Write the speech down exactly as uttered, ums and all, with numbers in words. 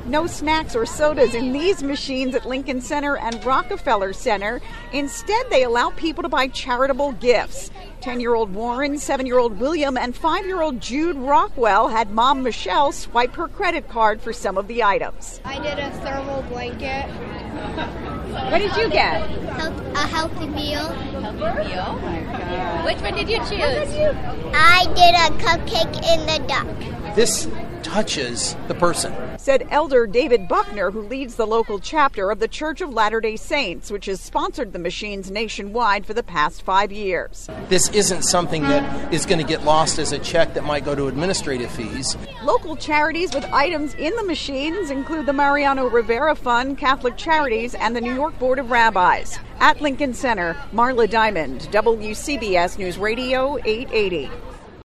No snacks or sodas in these machines at Lincoln Center and Rockefeller Center. Instead, they allow people to buy charitable gifts. ten-year-old Warren, seven-year-old William, and five-year-old Jude Rockwell had mom Michelle swipe her credit card for some of the items. I did a thermal blanket. What did you get? A healthy meal. Healthy meal? Oh my God. Which one did you choose? I did a cupcake in the duck. This touches the person, said Elder David Buckner, who leads the local chapter of the Church of Latter-day Saints, which has sponsored the machines nationwide for the past five years. This isn't something that is going to get lost as a check that might go to administrative fees. Local charities with items in the machines include the Mariano Rivera Fund, Catholic Charities, and the New York Board of Rabbis. At Lincoln Center, Marla Diamond, W C B S News Radio eight eighty.